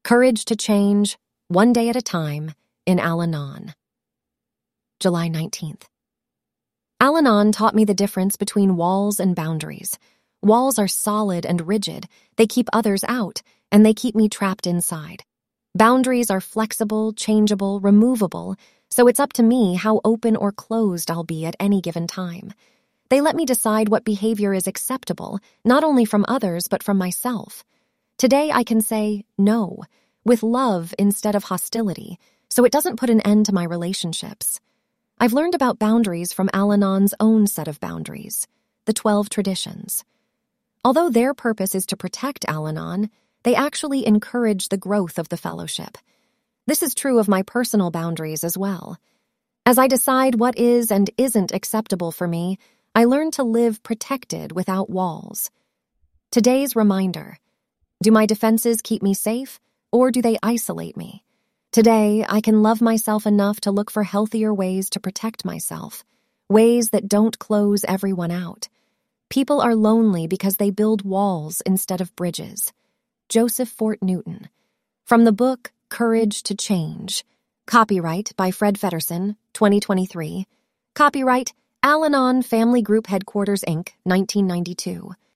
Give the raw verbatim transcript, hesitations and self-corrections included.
Courage to Change, One Day at a Time, in Al-Anon. July nineteenth. Al-Anon taught me the difference between walls and boundaries. Walls are solid and rigid. They keep others out, and they keep me trapped inside. Boundaries are flexible, changeable, removable, so it's up to me how open or closed I'll be at any given time. They let me decide what behavior is acceptable, not only from others but from myself. Today I can say no, with love instead of hostility, so it doesn't put an end to my relationships. I've learned about boundaries from Al-Anon's own set of boundaries, the twelve traditions. Although their purpose is to protect Al-Anon, they actually encourage the growth of the fellowship. This is true of my personal boundaries as well. As I decide what is and isn't acceptable for me, I learn to live protected without walls. Today's reminder: do my defenses keep me safe, or do they isolate me? Today, I can love myself enough to look for healthier ways to protect myself, ways that don't close everyone out. People are lonely because they build walls instead of bridges. Joseph Fort Newton. From the book Courage to Change. Copyright by Fred Feddersen, twenty twenty-three. Copyright Al-Anon Family Group Headquarters, Incorporated, nineteen ninety-two.